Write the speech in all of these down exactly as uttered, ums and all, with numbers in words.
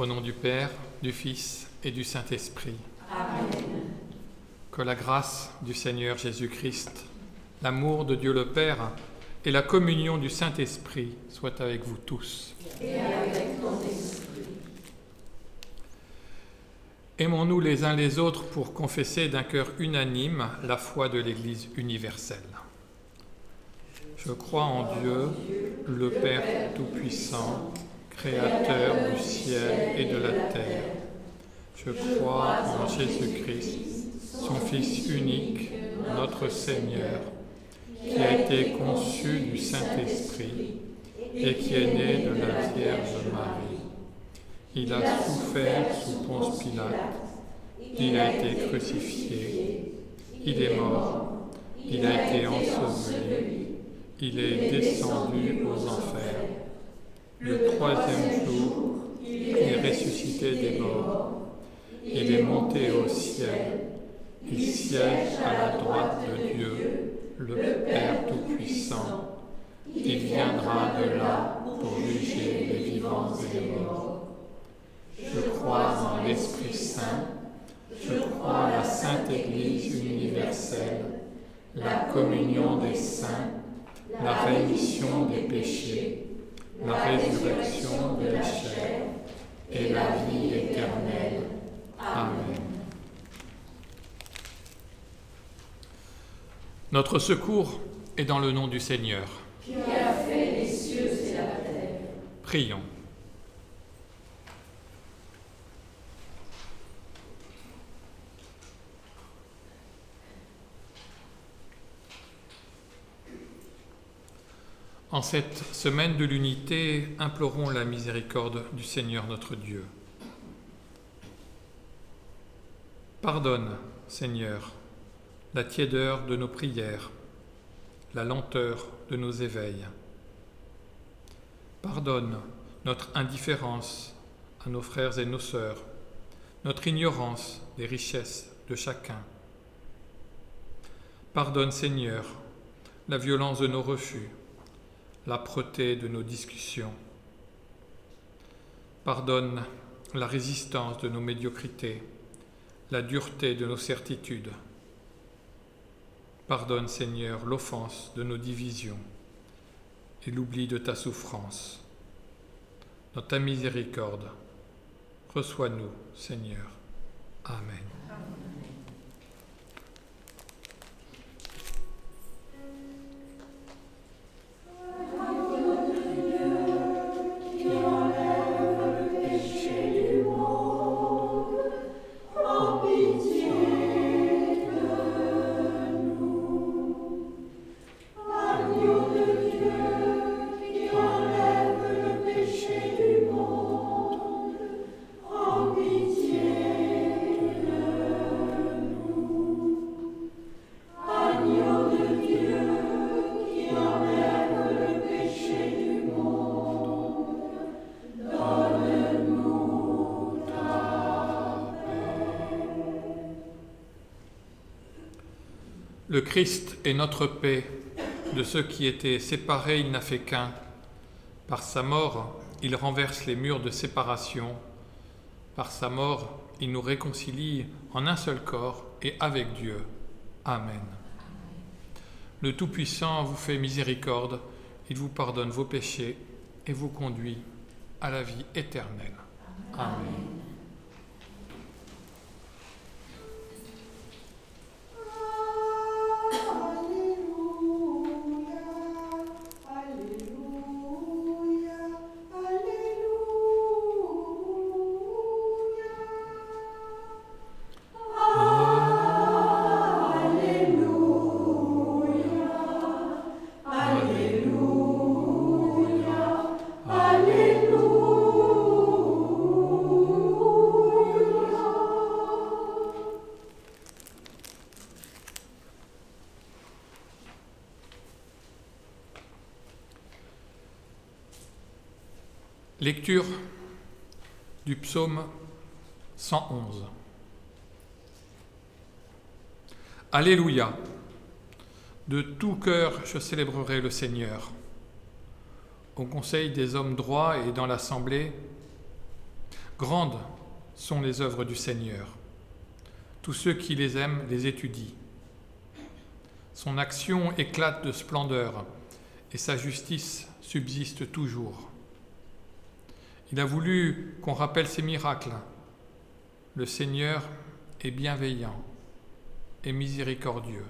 Au nom du Père, du Fils et du Saint-Esprit. Amen. Que la grâce du Seigneur Jésus-Christ, l'amour de Dieu le Père et la communion du Saint-Esprit soient avec vous tous. Et avec ton esprit. Aimons-nous les uns les autres pour confesser d'un cœur unanime la foi de l'Église universelle. Je crois en Dieu, le Père Tout-Puissant, Créateur du ciel et de la terre. Je crois en Jésus-Christ, son Fils unique, notre Seigneur, qui a été conçu du Saint-Esprit et qui est né de la Vierge Marie. Il a souffert sous Ponce Pilate, il a été crucifié, il est mort, il a été enseveli, il est descendu aux enfers. Le troisième jour, il est ressuscité des morts, il est monté au ciel, il siège à la droite de Dieu, le Père Tout-Puissant. Il viendra de là pour juger les vivants et les morts. Je crois en l'Esprit Saint, je crois à la Sainte Église universelle, la communion des saints, la rémission des péchés, la résurrection de la chair et la vie éternelle. Amen. Notre secours est dans le nom du Seigneur. Qui a fait les cieux et la terre. Prions. En cette semaine de l'unité, implorons la miséricorde du Seigneur notre Dieu. Pardonne, Seigneur, la tiédeur de nos prières, la lenteur de nos éveils. Pardonne notre indifférence à nos frères et nos sœurs, notre ignorance des richesses de chacun. Pardonne, Seigneur, la violence de nos refus, l'âpreté de nos discussions. Pardonne la résistance de nos médiocrités, la dureté de nos certitudes. Pardonne, Seigneur, l'offense de nos divisions et l'oubli de ta souffrance. Dans ta miséricorde, reçois-nous, Seigneur. Amen. Le Christ est notre paix. De ceux qui étaient séparés, il n'a fait qu'un. Par sa mort, il renverse les murs de séparation. Par sa mort, il nous réconcilie en un seul corps et avec Dieu. Amen. Le Tout-Puissant vous fait miséricorde, il vous pardonne vos péchés et vous conduit à la vie éternelle. Amen. Lecture du psaume cent onze. Alléluia! De tout cœur je célébrerai le Seigneur. Au conseil des hommes droits et dans l'assemblée, Grandes sont les œuvres du Seigneur. Tous ceux qui les aiment les étudient. Son action éclate de splendeur et sa justice subsiste toujours. Il a voulu qu'on rappelle ses miracles. Le Seigneur est bienveillant et miséricordieux.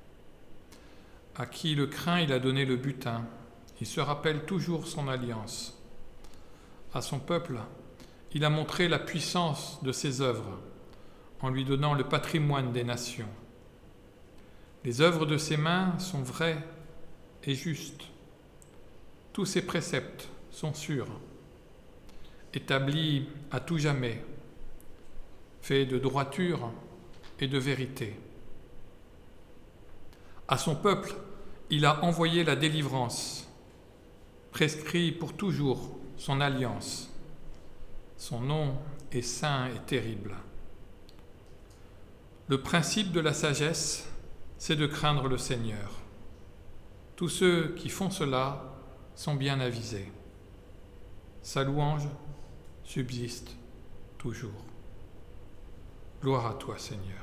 À qui le craint, il a donné le butin. Il se rappelle toujours son alliance. À son peuple, il a montré la puissance de ses œuvres en lui donnant le patrimoine des nations. Les œuvres de ses mains sont vraies et justes. Tous ses préceptes sont sûrs, établis à tout jamais, faits de droiture et de vérité. À son peuple, il a envoyé la délivrance, prescrit pour toujours son alliance. Son nom est saint et terrible. Le principe de la sagesse, c'est de craindre le Seigneur. Tous ceux qui font cela sont bien avisés. Sa louange subsiste toujours. Gloire à toi, Seigneur.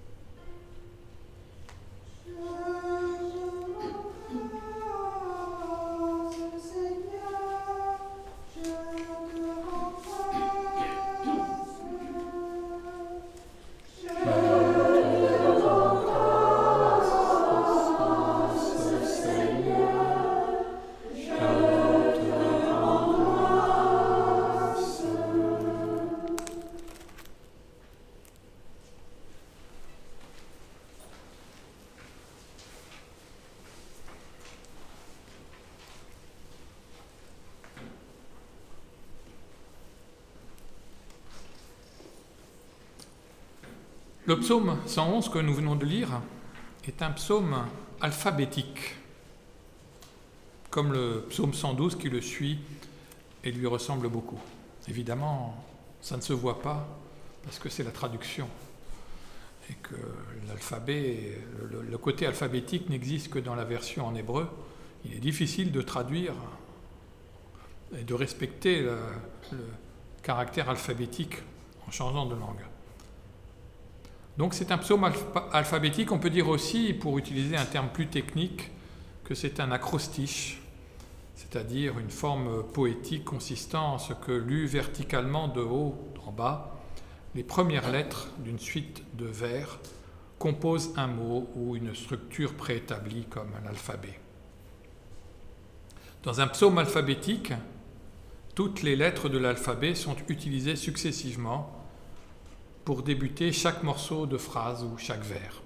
Le psaume cent onze que nous venons de lire est un psaume alphabétique, comme le psaume cent douze qui le suit et lui ressemble beaucoup. Évidemment, ça ne se voit pas parce que c'est la traduction et que l'alphabet, le, le côté alphabétique n'existe que dans la version en hébreu. Il est difficile de traduire et de respecter le, le caractère alphabétique en changeant de langue. Donc c'est un psaume alpha- alphabétique, on peut dire aussi, pour utiliser un terme plus technique, que c'est un acrostiche, c'est-à-dire une forme poétique consistant en ce que, lu verticalement de haut en bas, les premières lettres d'une suite de vers composent un mot ou une structure préétablie comme l'alphabet. Dans un psaume alphabétique, toutes les lettres de l'alphabet sont utilisées successivement pour débuter chaque morceau de phrase ou chaque vers.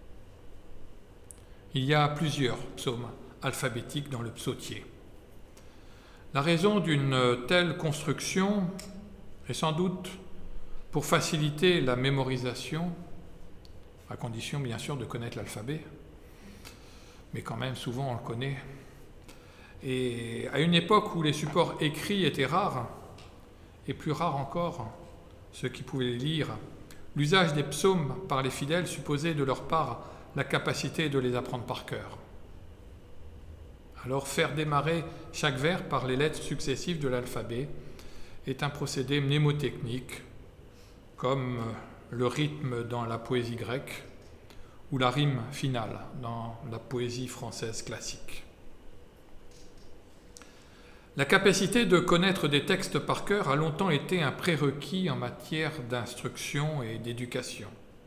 Il y a plusieurs psaumes alphabétiques dans le psautier. La raison d'une telle construction est sans doute pour faciliter la mémorisation, à condition bien sûr de connaître l'alphabet, mais quand même souvent on le connaît. Et à une époque où les supports écrits étaient rares, et plus rares encore, ceux qui pouvaient les lire, l'usage des psaumes par les fidèles supposait de leur part la capacité de les apprendre par cœur. Alors faire démarrer chaque vers par les lettres successives de l'alphabet est un procédé mnémotechnique, comme le rythme dans la poésie grecque ou la rime finale dans la poésie française classique. La capacité de connaître des textes par cœur a longtemps été un prérequis en matière d'instruction et d'éducation.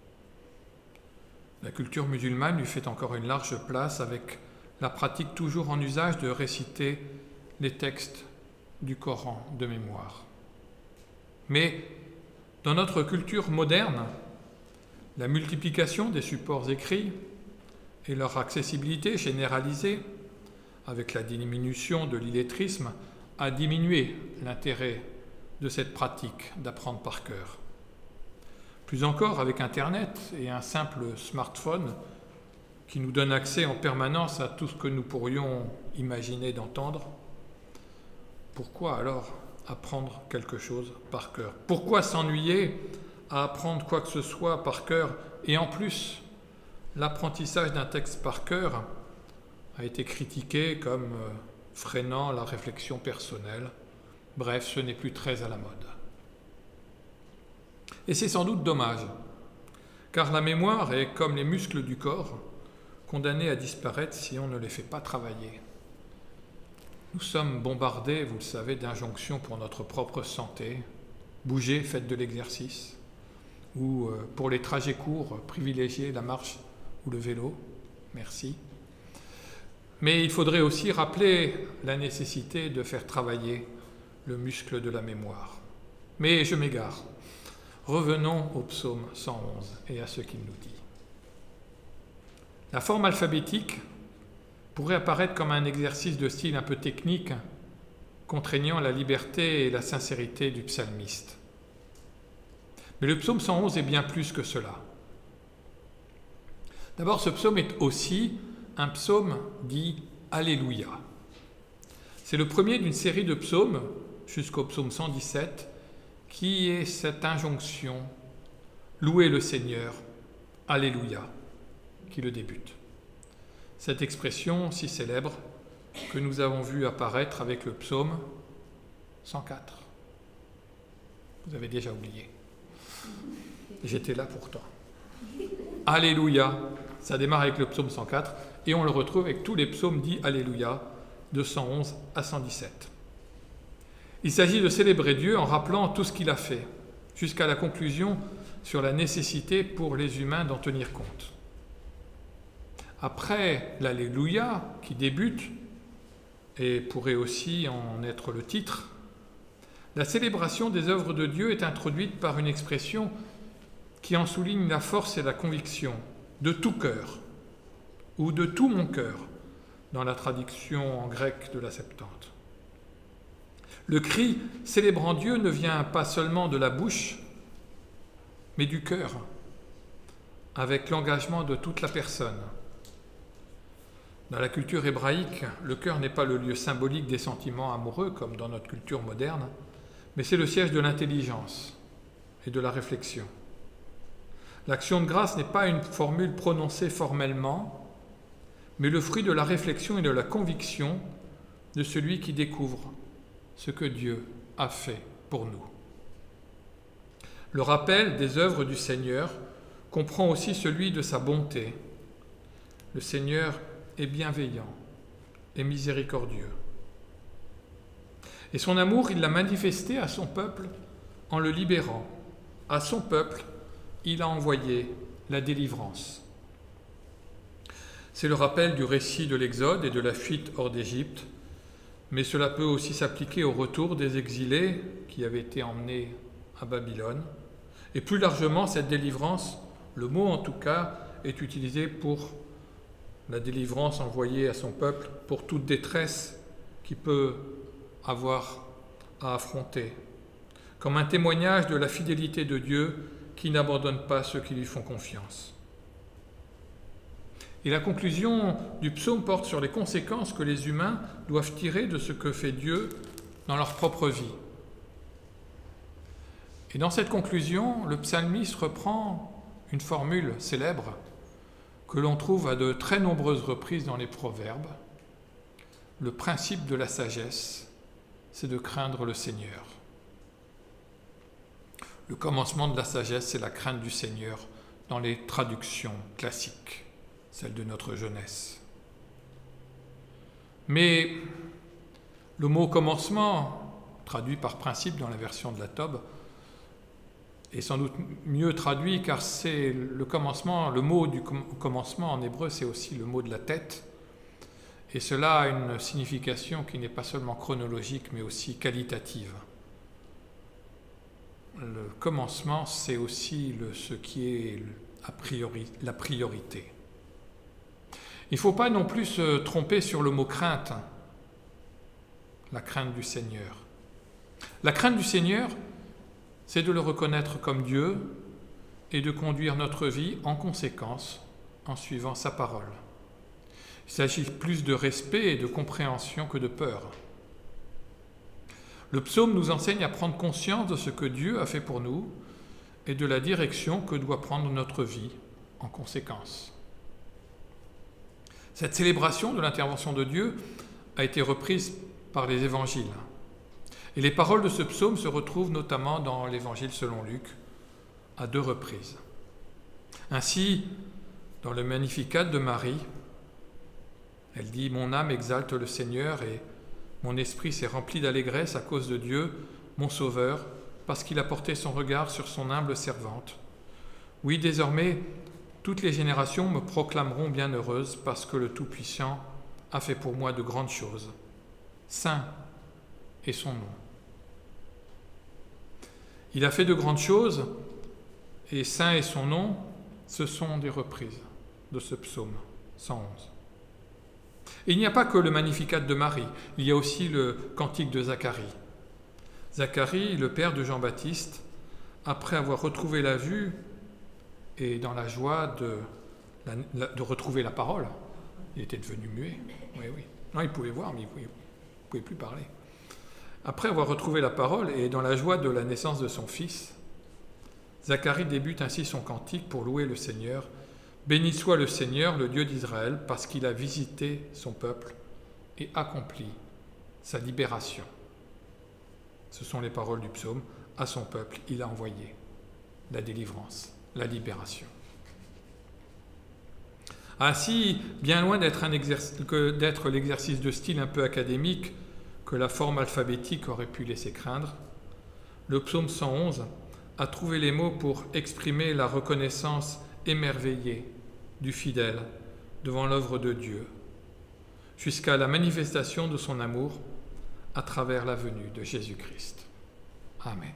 La culture musulmane lui fait encore une large place avec la pratique toujours en usage de réciter les textes du Coran de mémoire. Mais dans notre culture moderne, la multiplication des supports écrits et leur accessibilité généralisée avec la diminution de l'illettrisme, a diminué l'intérêt de cette pratique d'apprendre par cœur. Plus encore avec Internet et un simple smartphone qui nous donne accès en permanence à tout ce que nous pourrions imaginer d'entendre, pourquoi alors apprendre quelque chose par cœur? Pourquoi s'ennuyer à apprendre quoi que ce soit par cœur? Et en plus, l'apprentissage d'un texte par cœur a été critiqué comme freinant la réflexion personnelle. Bref, ce n'est plus très à la mode. Et c'est sans doute dommage, car la mémoire est comme les muscles du corps, condamnés à disparaître si on ne les fait pas travailler. Nous sommes bombardés, vous le savez, d'injonctions pour notre propre santé. Bougez, faites de l'exercice. Ou euh, pour les trajets courts, privilégiez la marche ou le vélo. Merci. Mais il faudrait aussi rappeler la nécessité de faire travailler le muscle de la mémoire. Mais je m'égare. Revenons au psaume cent onze et à ce qu'il nous dit. La forme alphabétique pourrait apparaître comme un exercice de style un peu technique, contraignant la liberté et la sincérité du psalmiste. Mais le psaume cent onze est bien plus que cela. D'abord, ce psaume est aussi un psaume dit « Alléluia ». C'est le premier d'une série de psaumes, jusqu'au psaume cent dix-sept, qui est cette injonction « Louez le Seigneur, Alléluia » qui le débute. Cette expression si célèbre que nous avons vue apparaître avec le psaume cent quatre. Vous avez déjà oublié. J'étais là pourtant. Alléluia, ça démarre avec le psaume cent quatre et on le retrouve avec tous les psaumes dits Alléluia de cent onze à cent dix-sept. Il s'agit de célébrer Dieu en rappelant tout ce qu'il a fait, jusqu'à la conclusion sur la nécessité pour les humains d'en tenir compte. Après l'Alléluia qui débute, et pourrait aussi en être le titre, la célébration des œuvres de Dieu est introduite par une expression qui en souligne la force et la conviction, de tout cœur, ou de tout mon cœur, dans la traduction en grec de la Septante. Le cri célébrant Dieu ne vient pas seulement de la bouche, mais du cœur, avec l'engagement de toute la personne. Dans la culture hébraïque, le cœur n'est pas le lieu symbolique des sentiments amoureux, comme dans notre culture moderne, mais c'est le siège de l'intelligence et de la réflexion. L'action de grâce n'est pas une formule prononcée formellement, mais le fruit de la réflexion et de la conviction de celui qui découvre ce que Dieu a fait pour nous. Le rappel des œuvres du Seigneur comprend aussi celui de sa bonté. Le Seigneur est bienveillant et miséricordieux. Et son amour, il l'a manifesté à son peuple en le libérant. À son peuple, il a envoyé la délivrance. C'est le rappel du récit de l'Exode et de la fuite hors d'Égypte, mais cela peut aussi s'appliquer au retour des exilés qui avaient été emmenés à Babylone. Et plus largement, cette délivrance, le mot en tout cas, est utilisé pour la délivrance envoyée à son peuple pour toute détresse qu'il peut avoir à affronter, comme un témoignage de la fidélité de Dieu qui n'abandonne pas ceux qui lui font confiance. Et la conclusion du psaume porte sur les conséquences que les humains doivent tirer de ce que fait Dieu dans leur propre vie. Et dans cette conclusion, le psalmiste reprend une formule célèbre que l'on trouve à de très nombreuses reprises dans les proverbes. Le principe de la sagesse, c'est de craindre le Seigneur. Le commencement de la sagesse, c'est la crainte du Seigneur dans les traductions classiques, celles de notre jeunesse. Mais le mot commencement, traduit par principe dans la version de la Tobe, est sans doute mieux traduit car c'est le commencement, le mot du commencement en hébreu, c'est aussi le mot de la tête. Et cela a une signification qui n'est pas seulement chronologique, mais aussi qualitative. Le commencement, c'est aussi le, ce qui est a priori, la priorité. Il ne faut pas non plus se tromper sur le mot crainte, la crainte du Seigneur. La crainte du Seigneur, c'est de le reconnaître comme Dieu et de conduire notre vie en conséquence en suivant sa parole. Il s'agit plus de respect et de compréhension que de peur. Le psaume nous enseigne à prendre conscience de ce que Dieu a fait pour nous et de la direction que doit prendre notre vie en conséquence. Cette célébration de l'intervention de Dieu a été reprise par les évangiles. Et les paroles de ce psaume se retrouvent notamment dans l'évangile selon Luc, à deux reprises. Ainsi, dans le Magnificat de Marie, elle dit « Mon âme exalte le Seigneur et mon esprit s'est rempli d'allégresse à cause de Dieu, mon Sauveur, parce qu'il a porté son regard sur son humble servante. Oui, désormais, toutes les générations me proclameront bienheureuse parce que le Tout-Puissant a fait pour moi de grandes choses. Saint est son nom. » Il a fait de grandes choses et saint est son nom, ce sont des reprises de ce psaume cent onze. Et il n'y a pas que le Magnificat de Marie, il y a aussi le Cantique de Zacharie. Zacharie, le père de Jean-Baptiste, après avoir retrouvé la vue et dans la joie de, la, de retrouver la parole, il était devenu muet. Oui, oui. Non, il pouvait voir, mais il ne pouvait, pouvait plus parler. Après avoir retrouvé la parole et dans la joie de la naissance de son fils, Zacharie débute ainsi son cantique pour louer le Seigneur. « Béni soit le Seigneur, le Dieu d'Israël, parce qu'il a visité son peuple et accompli sa libération. » Ce sont les paroles du psaume. À son peuple, il a envoyé la délivrance, la libération. Ainsi, bien loin d'être, un exerc- que d'être l'exercice de style un peu académique que la forme alphabétique aurait pu laisser craindre, le psaume cent onze a trouvé les mots pour exprimer la reconnaissance émerveillée du fidèle devant l'œuvre de Dieu, jusqu'à la manifestation de son amour à travers la venue de Jésus-Christ. Amen.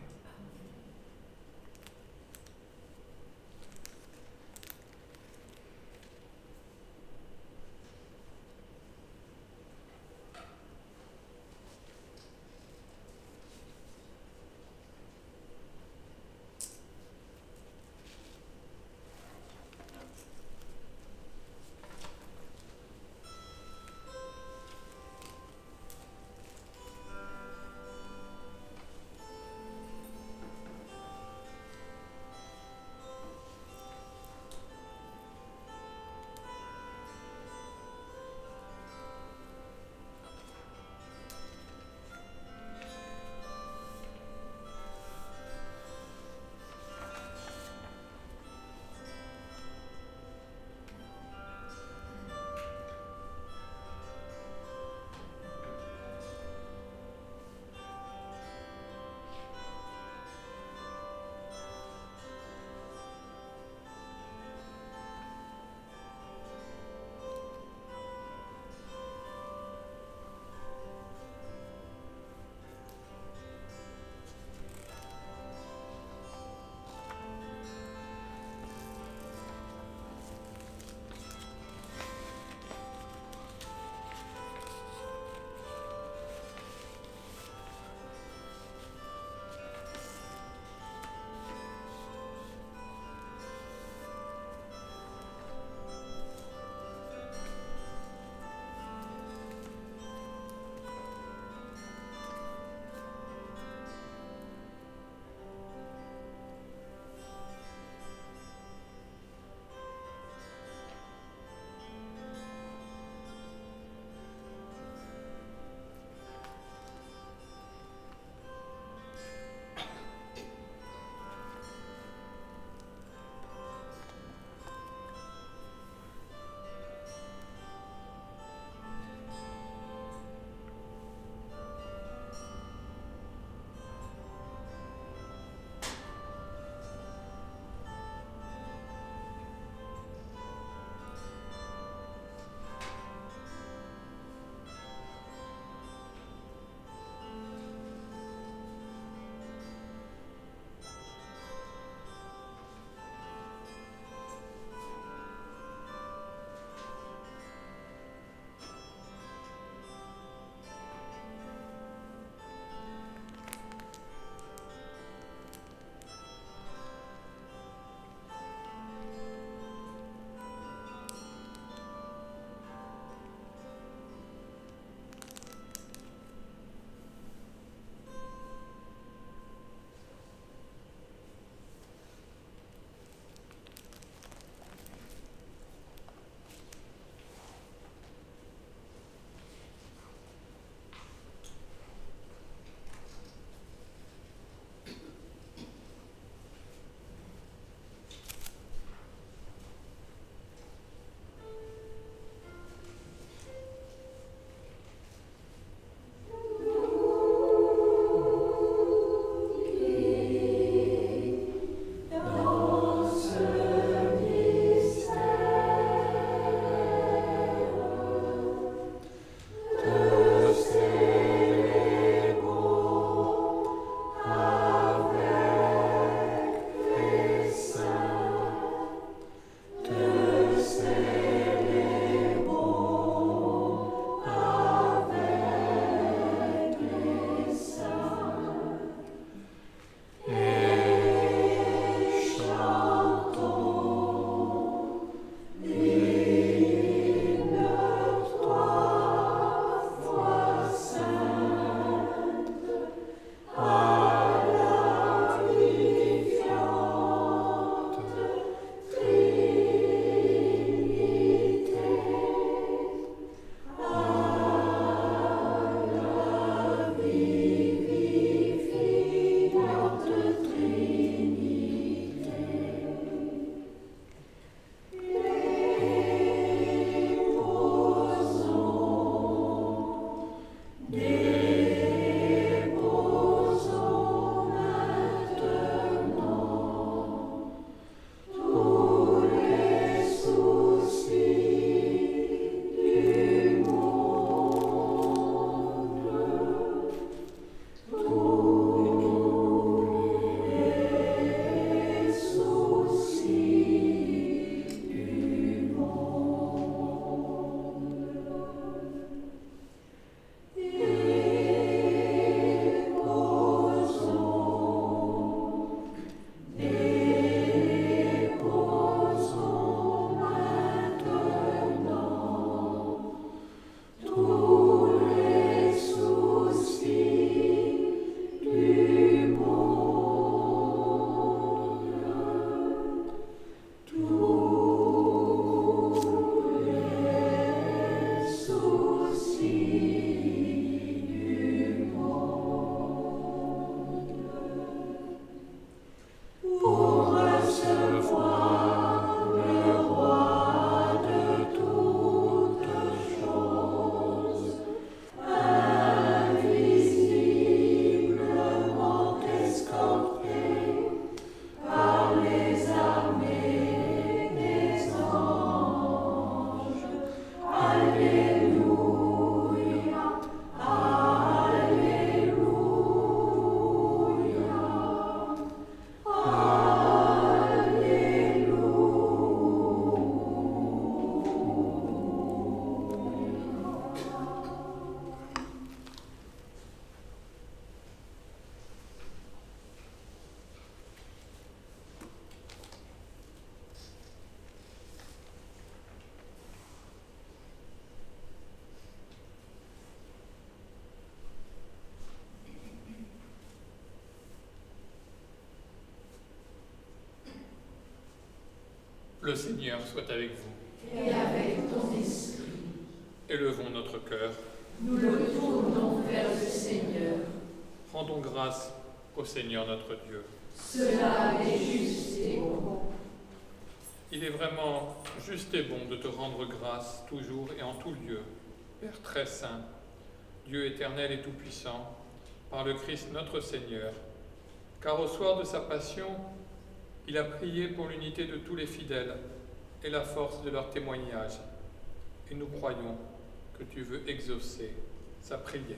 Le Seigneur soit avec vous. Et avec ton esprit. Élevons notre cœur. Nous le tournons vers le Seigneur. Rendons grâce au Seigneur notre Dieu. Cela est juste et bon. Il est vraiment juste et bon de te rendre grâce toujours et en tout lieu, Père très saint, Dieu éternel et tout-puissant, par le Christ notre Seigneur, car au soir de sa passion, il a prié pour l'unité de tous les fidèles et la force de leur témoignage. Et nous croyons que tu veux exaucer sa prière.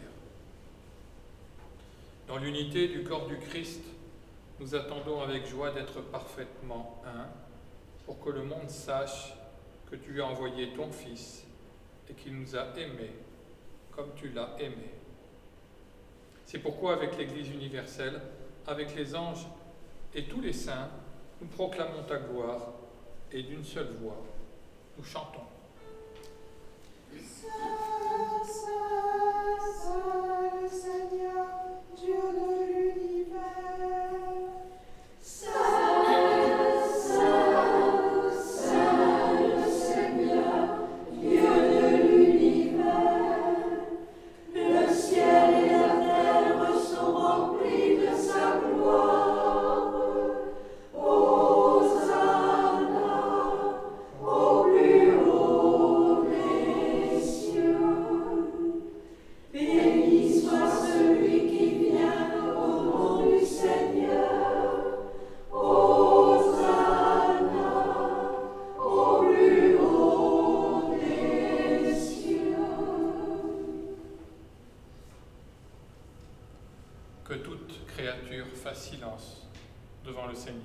Dans l'unité du corps du Christ, nous attendons avec joie d'être parfaitement un, pour que le monde sache que tu as envoyé ton Fils et qu'il nous a aimés comme tu l'as aimé. C'est pourquoi avec l'Église universelle, avec les anges et tous les saints, nous proclamons ta gloire et d'une seule voix, nous chantons. Saint, Saint, Saint, le Seigneur, Dieu de l'univers. Saint, Saint, Saint, le Seigneur, Dieu de l'univers. Le ciel et la terre sont remplis de sa gloire. Hosanna au plus haut des cieux. Béni soit celui qui vient au nom du Seigneur. Hosanna au plus haut des cieux. Que toute créature fasse silence devant le Seigneur.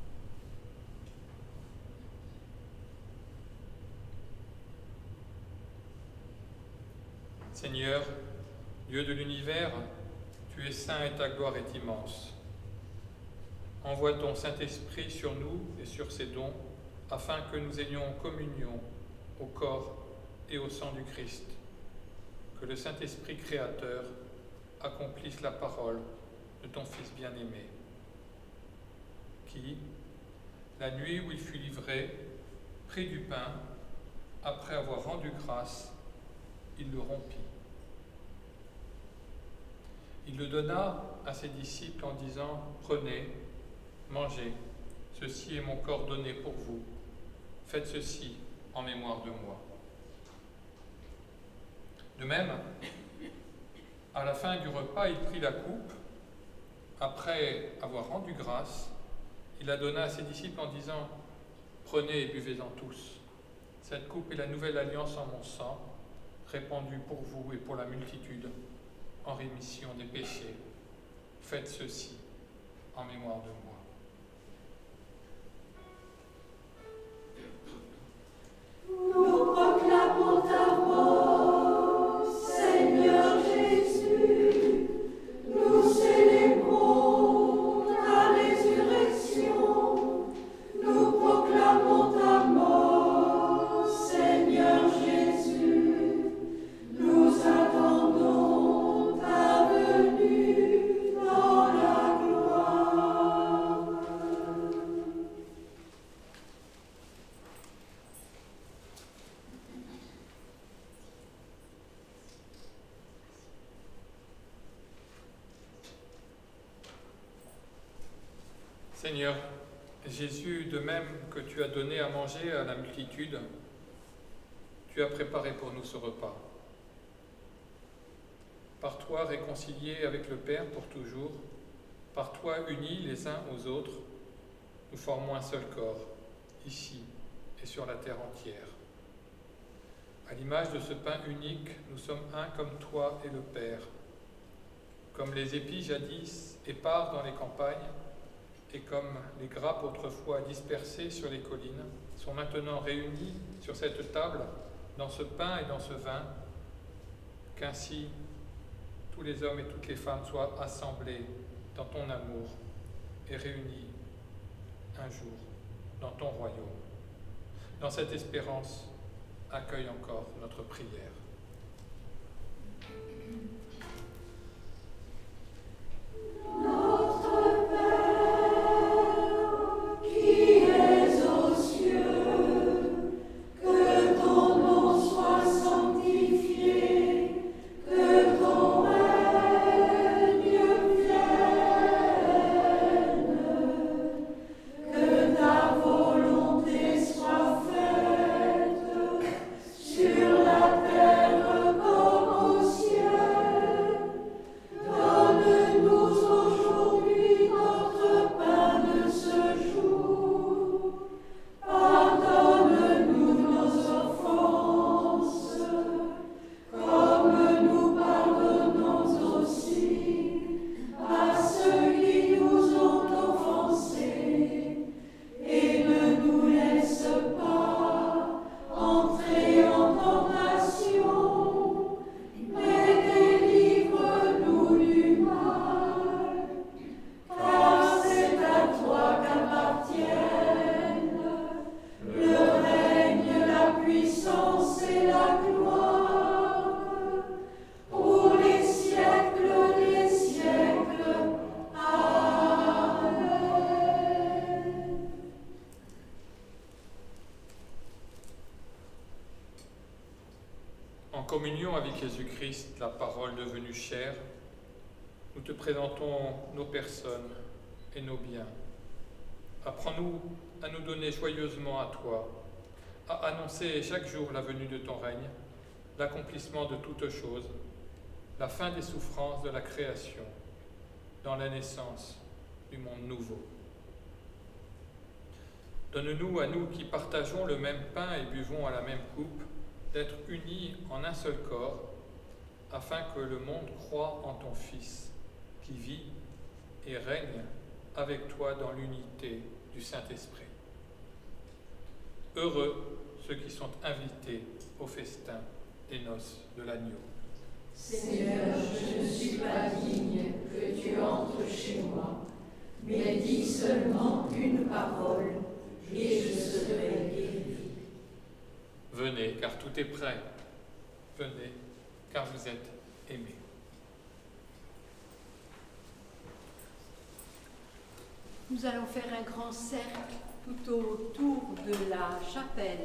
Seigneur, Dieu de l'univers, tu es saint et ta gloire est immense. Envoie ton Saint-Esprit sur nous et sur ses dons, afin que nous ayons communion au corps et au sang du Christ. Que le Saint-Esprit créateur accomplisse la parole de ton Fils bien-aimé, qui, la nuit où il fut livré, prit du pain, après avoir rendu grâce, il le rompit. Il le donna à ses disciples en disant « Prenez, mangez, ceci est mon corps donné pour vous. Faites ceci en mémoire de moi. » De même, à la fin du repas, il prit la coupe. Après avoir rendu grâce, il la donna à ses disciples en disant « Prenez et buvez-en tous. Cette coupe est la nouvelle alliance en mon sang, répandue pour vous et pour la multitude, en rémission des péchés. Faites ceci en mémoire de moi. » Nous proclamons ta mort, Seigneur Jésus. Nous célébrons ta résurrection. Nous proclamons ta mort, Seigneur Jésus. Nous attendons ta venue dans la gloire. Seigneur Jésus, de même que tu as donné à manger à la multitude, tu as préparé pour nous ce repas. Par toi réconciliés avec le Père pour toujours, par toi unis les uns aux autres, nous formons un seul corps, ici et sur la terre entière. À l'image de ce pain unique, nous sommes un comme toi et le Père. Comme les épis jadis épars dans les campagnes, et comme les grappes autrefois dispersées sur les collines, sont maintenant réunies sur cette table, dans ce pain et dans ce vin, qu'ainsi tous les hommes et toutes les femmes soient assemblés dans ton amour et réunis un jour dans ton royaume. Dans cette espérance, accueille encore notre prière. Notre Père, qui es aux cieux, communion avec Jésus-Christ, la parole devenue chair, nous te présentons nos personnes et nos biens. Apprends-nous à nous donner joyeusement à toi, à annoncer chaque jour la venue de ton règne, l'accomplissement de toutes choses, la fin des souffrances de la création, dans la naissance du monde nouveau. Donne-nous, à nous qui partageons le même pain et buvons à la même coupe, d'être unis en un seul corps, afin que le monde croie en ton Fils, qui vit et règne avec toi dans l'unité du Saint-Esprit. Heureux ceux qui sont invités au festin des noces de l'agneau. Seigneur, je ne suis pas digne que tu entres chez moi, mais dis seulement une parole, et je serai guéri. Venez, car tout est prêt. Venez, car vous êtes aimés. Nous allons faire un grand cercle tout autour de la chapelle.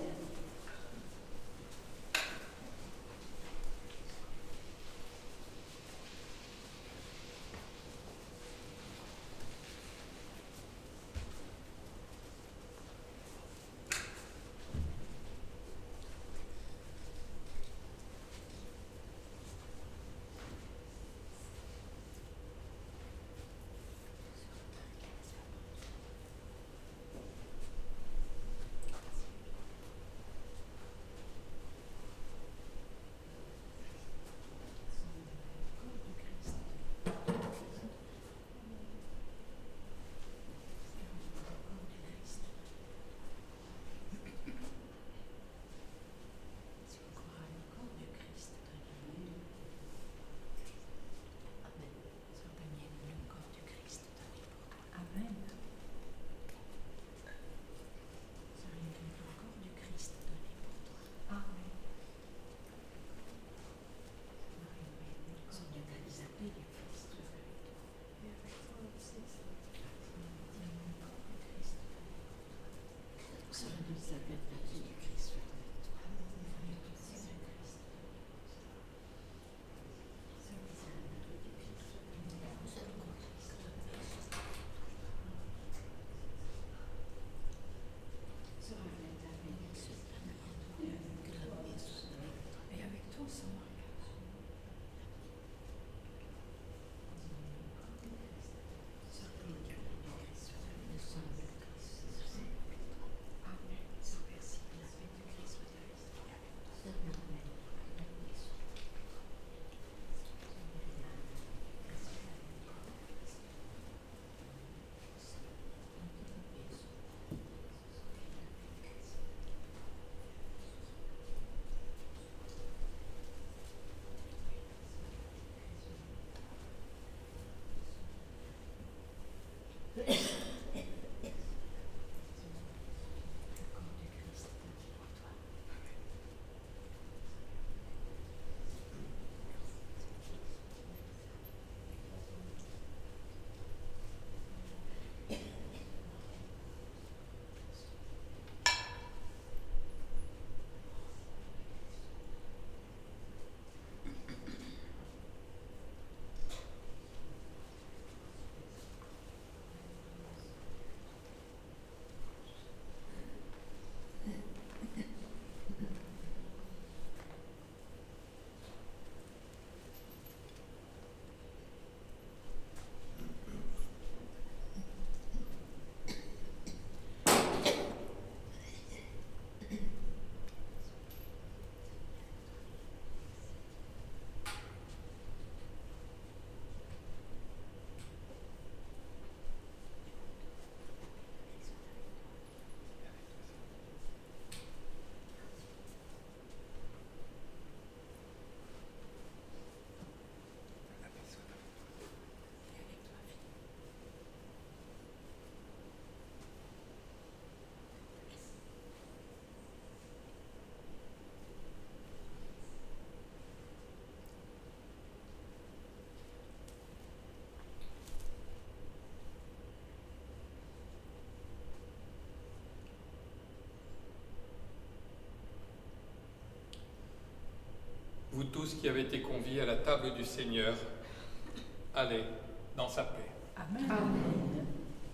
tous qui avez été conviés à la table du Seigneur, allez dans sa paix. Amen. Amen.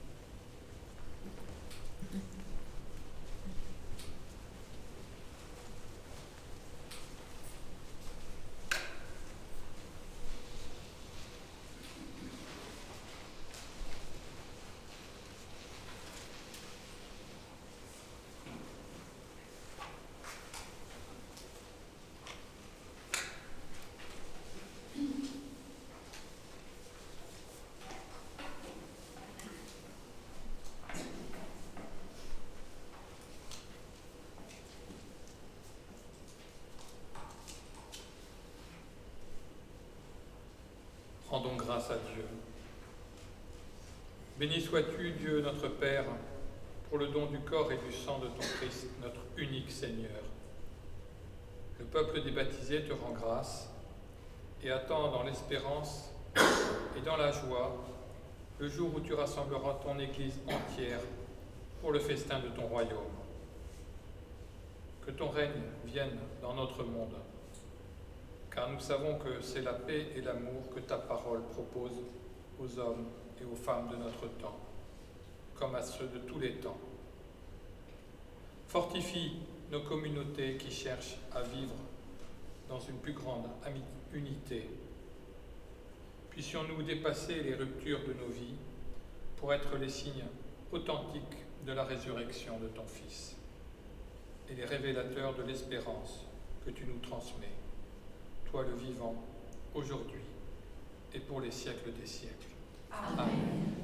Rendons grâce à Dieu. Béni sois-tu, Dieu notre Père, pour le don du corps et du sang de ton Christ, notre unique Seigneur. Le peuple des baptisés te rend grâce et attend dans l'espérance et dans la joie le jour où tu rassembleras ton Église entière pour le festin de ton royaume. Que ton règne vienne dans notre monde, car nous savons que c'est la paix et l'amour que ta parole propose aux hommes et aux femmes de notre temps, comme à ceux de tous les temps. Fortifie nos communautés qui cherchent à vivre dans une plus grande unité. Puissions-nous dépasser les ruptures de nos vies pour être les signes authentiques de la résurrection de ton Fils et les révélateurs de l'espérance que tu nous transmets, toi le vivant, aujourd'hui et pour les siècles des siècles. Amen. Amen.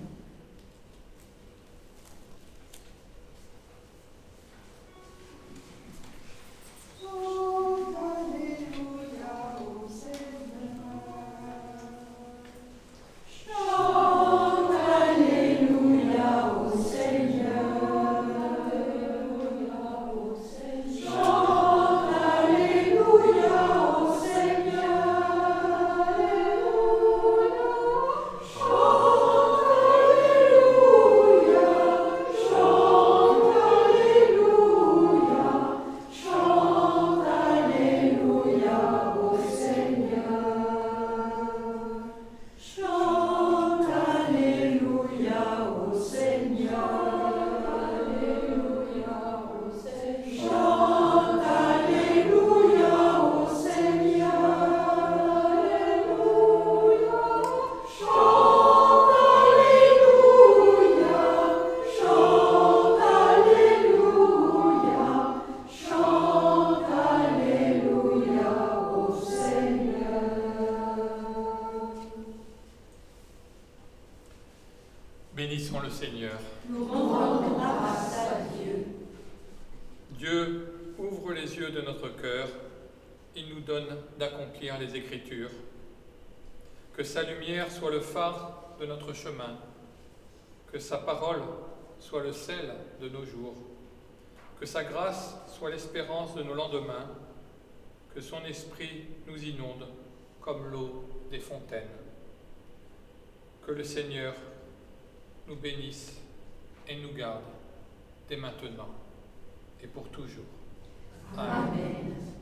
Chante Alléluia au Seigneur. Chante Alléluia au Seigneur. Chante Alléluia au Seigneur. Bénissons le Seigneur. Nous rendons grâce à Dieu. Dieu ouvre les yeux de notre cœur, il nous donne d'accomplir les Écritures. Que sa lumière soit le phare de notre chemin, que sa parole soit le sel de nos jours, que sa grâce soit l'espérance de nos lendemains, que son esprit nous inonde comme l'eau des fontaines. Que le Seigneur nous bénisse et nous garde dès maintenant et pour toujours. Amen. Amen.